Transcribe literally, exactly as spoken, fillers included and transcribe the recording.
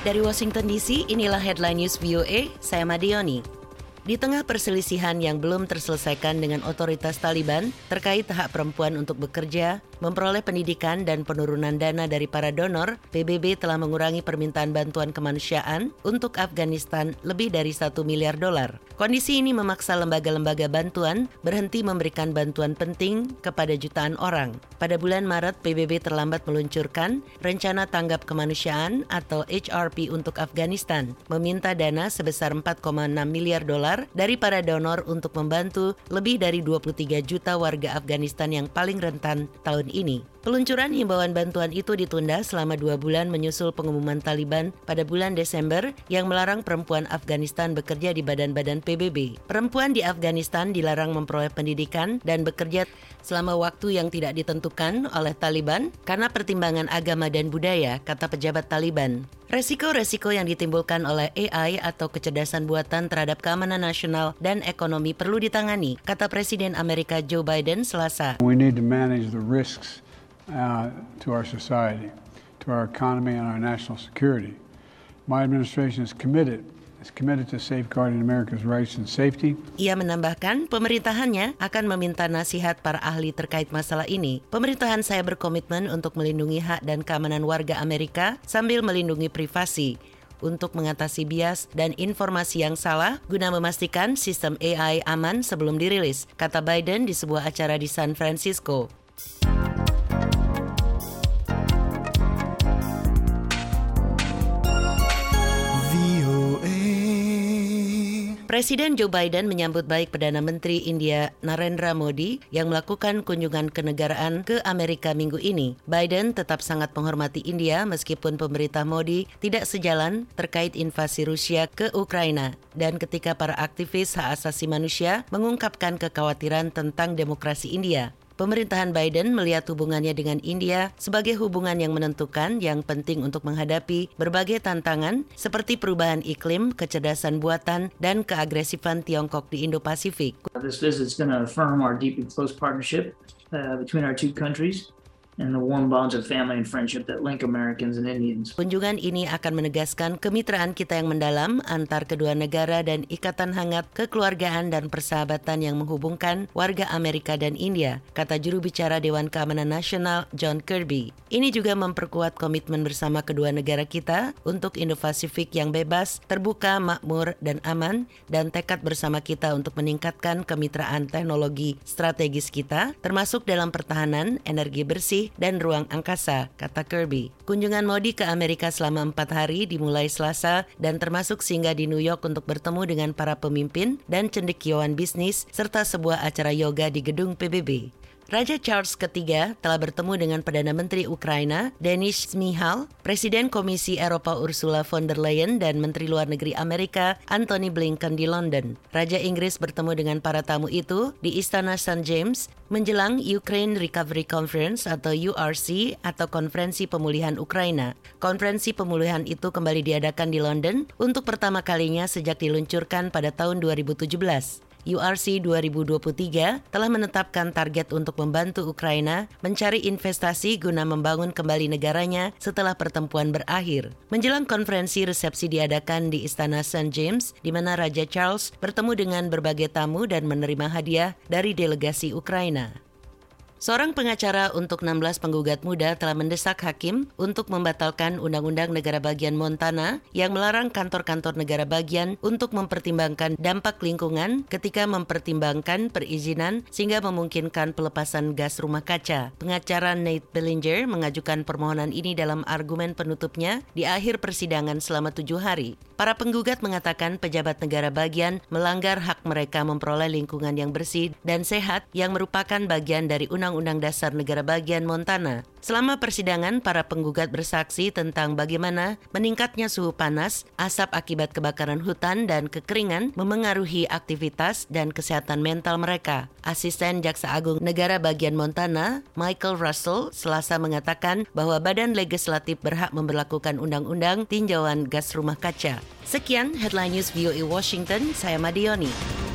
Dari Washington D C, inilah Headline News V O A, saya Madioni. Di tengah perselisihan yang belum terselesaikan dengan otoritas Taliban terkait hak perempuan untuk bekerja, memperoleh pendidikan dan penurunan dana dari para donor, P B B telah mengurangi permintaan bantuan kemanusiaan untuk Afghanistan lebih dari satu miliar dolar. Kondisi ini memaksa lembaga-lembaga bantuan berhenti memberikan bantuan penting kepada jutaan orang. Pada bulan Maret, P B B terlambat meluncurkan Rencana Tanggap Kemanusiaan atau H R P untuk Afghanistan, meminta dana sebesar empat koma enam miliar dolar dari para donor untuk membantu lebih dari dua puluh tiga juta warga Afghanistan yang paling rentan tahun ini. Peluncuran himbauan bantuan itu ditunda selama dua bulan menyusul pengumuman Taliban pada bulan Desember yang melarang perempuan Afghanistan bekerja di badan-badan P B B. Perempuan di Afghanistan dilarang memperoleh pendidikan dan bekerja selama waktu yang tidak ditentukan oleh Taliban karena pertimbangan agama dan budaya, kata pejabat Taliban. Resiko-resiko yang ditimbulkan oleh A I atau kecerdasan buatan terhadap keamanan nasional dan ekonomi perlu ditangani, kata Presiden Amerika Joe Biden Selasa. We need to manage the risks uh, to our society, to our economy and our national security. My administration is committed is committed to safeguarding America's rights and safety. Ia menambahkan pemerintahannya akan meminta nasihat para ahli terkait masalah ini. Pemerintahan saya berkomitmen untuk melindungi hak dan keamanan warga Amerika sambil melindungi privasi untuk mengatasi bias dan informasi yang salah guna memastikan sistem A I aman sebelum dirilis, kata Biden di sebuah acara di San Francisco. Presiden Joe Biden menyambut baik Perdana Menteri India Narendra Modi yang melakukan kunjungan kenegaraan ke Amerika minggu ini. Biden tetap sangat menghormati India meskipun pemerintah Modi tidak sejalan terkait invasi Rusia ke Ukraina dan ketika para aktivis hak asasi manusia mengungkapkan kekhawatiran tentang demokrasi India. Pemerintahan Biden melihat hubungannya dengan India sebagai hubungan yang menentukan yang penting untuk menghadapi berbagai tantangan seperti perubahan iklim, kecerdasan buatan, dan keagresifan Tiongkok di Indo-Pasifik. This visit is going to affirm our deep and close partnership uh, between our two countries and the warm bonds of family and friendship that link Americans and Indians. Kunjungan ini akan menegaskan kemitraan kita yang mendalam antar kedua negara dan ikatan hangat kekeluargaan dan persahabatan yang menghubungkan warga Amerika dan India, kata juru bicara Dewan Keamanan Nasional John Kirby. Ini juga memperkuat komitmen bersama kedua negara kita untuk Indo-Pasifik yang bebas, terbuka, makmur, dan aman, dan tekad bersama kita untuk meningkatkan kemitraan teknologi strategis kita, termasuk dalam pertahanan, energi bersih, dan ruang angkasa, kata Kirby. Kunjungan Modi ke Amerika selama empat hari dimulai Selasa dan termasuk singgah di New York untuk bertemu dengan para pemimpin dan cendekiawan bisnis serta sebuah acara yoga di gedung P B B. Raja Charles ketiga telah bertemu dengan Perdana Menteri Ukraina Denis Shmyhal, Presiden Komisi Eropa Ursula von der Leyen, dan Menteri Luar Negeri Amerika Antony Blinken di London. Raja Inggris bertemu dengan para tamu itu di Istana Saint James menjelang Ukraine Recovery Conference atau U R C atau Konferensi Pemulihan Ukraina. Konferensi pemulihan itu kembali diadakan di London untuk pertama kalinya sejak diluncurkan pada tahun dua ribu tujuh belas. U R C dua ribu dua puluh tiga telah menetapkan target untuk membantu Ukraina mencari investasi guna membangun kembali negaranya setelah pertempuran berakhir. Menjelang konferensi, resepsi diadakan di Istana Saint James, di mana Raja Charles bertemu dengan berbagai tamu dan menerima hadiah dari delegasi Ukraina. Seorang pengacara untuk enam belas penggugat muda telah mendesak hakim untuk membatalkan Undang-Undang Negara Bagian Montana yang melarang kantor-kantor negara bagian untuk mempertimbangkan dampak lingkungan ketika mempertimbangkan perizinan sehingga memungkinkan pelepasan gas rumah kaca. Pengacara Nate Bellinger mengajukan permohonan ini dalam argumen penutupnya di akhir persidangan selama tujuh hari. Para penggugat mengatakan pejabat negara bagian melanggar hak mereka memperoleh lingkungan yang bersih dan sehat yang merupakan bagian dari Undang-Undang Dasar Negara Bagian Montana. Selama persidangan, para penggugat bersaksi tentang bagaimana meningkatnya suhu panas, asap akibat kebakaran hutan, dan kekeringan memengaruhi aktivitas dan kesehatan mental mereka. Asisten Jaksa Agung Negara Bagian Montana, Michael Russell, Selasa mengatakan bahwa Badan Legislatif berhak memberlakukan undang-undang tinjauan gas rumah kaca. Sekian Headline News V O A Washington, saya Madioni.